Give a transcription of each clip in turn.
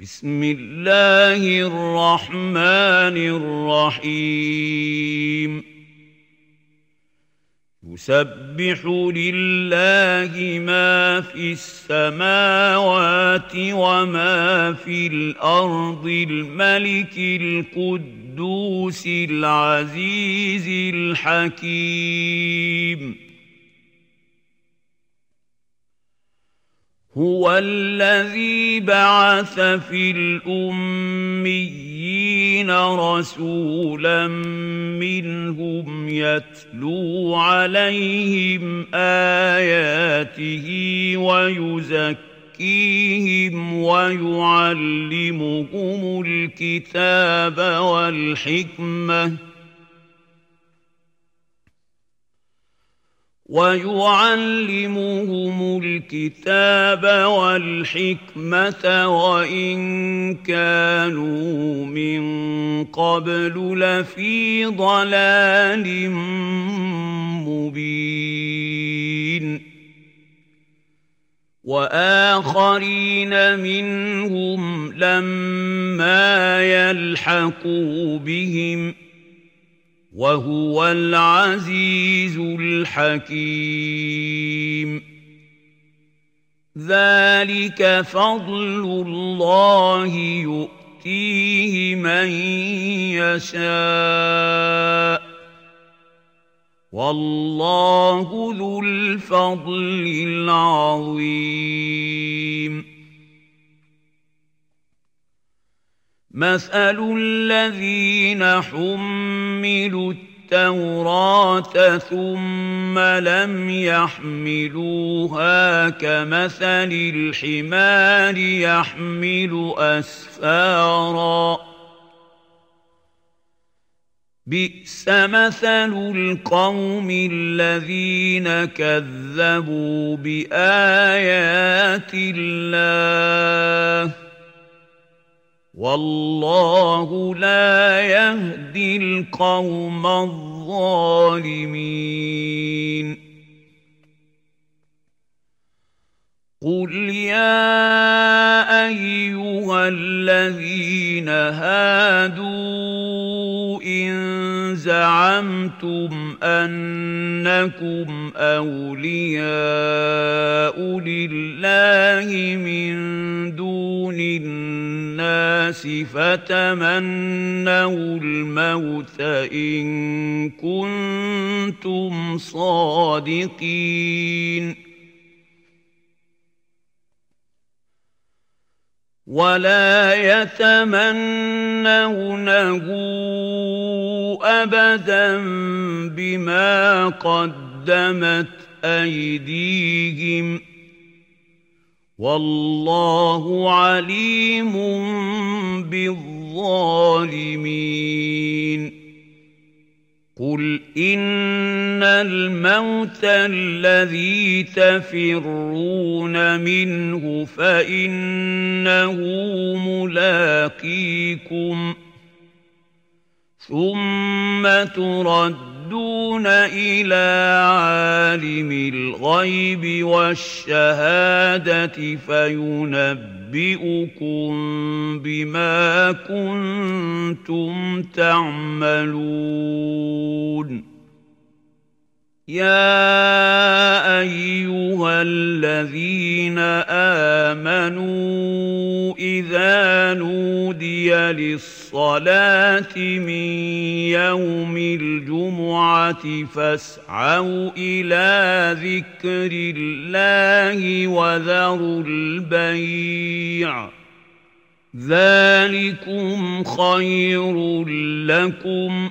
بسم الله الرحمن الرحيم يسبح لله ما في السماوات وما في الأرض الملك القدوس العزيز الحكيم هو الذي بعث في الأميين رسولا منهم يتلو عليهم آياته ويزكيهم ويعلمهم الكتاب والحكمة وإن كانوا من قبل لفي ضلال مبين وآخرين منهم لما يلحقوا بهم وهو العزيز الحكيم ذلك فضل الله يؤتيه من يشاء والله ذو الفضل العظيم مثل الذين حملوا التوراة ثم لم يحملوها كمثل الحمار يحمل أسفارا بئس مثل القوم الذين كذبوا بآيات الله والله لا يهدي القوم الظالمين قل يا أيها الذين هادوا إن زعمتم أنكم أولياء لله من دون الناس فتمنوا الموت إن كنتم صادقين ولا يتمنونه أبدا بما قدمت أيديهم والله عليم بالظالمين قل إن الموت الذي تفرون منه فإنه ملاقيكم ثم تردون إلى عالم الغيب والشهادة فينبئكم بما كنتم تعملون يا أيها الذين آمنوا إذا نودي للصلاة من يوم الجمعة فاسعوا إلى ذكر الله وذروا البيع ذلكم خير لكم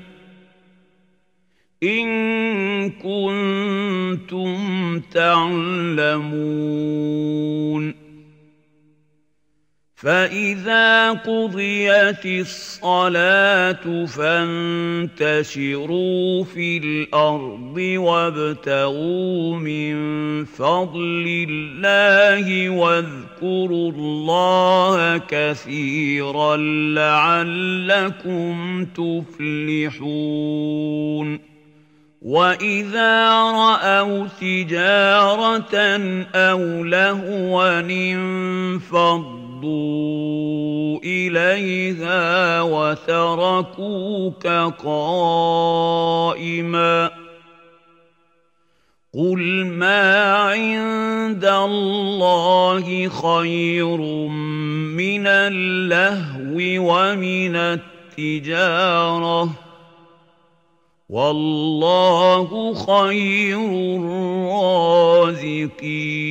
إن كنتم تعلمون فإذا قضيت الصلاة فانتشروا في الأرض وابتغوا من فضل الله واذكروا الله كثيرا لعلكم تفلحون وَإِذَا رَأَوْا تِجَارَةً أَوْ لَهْوًا انفَضُّوا إليها وتركوك قائما قل ما عند الله خير من اللهو ومن التجارة والله خير الرازقين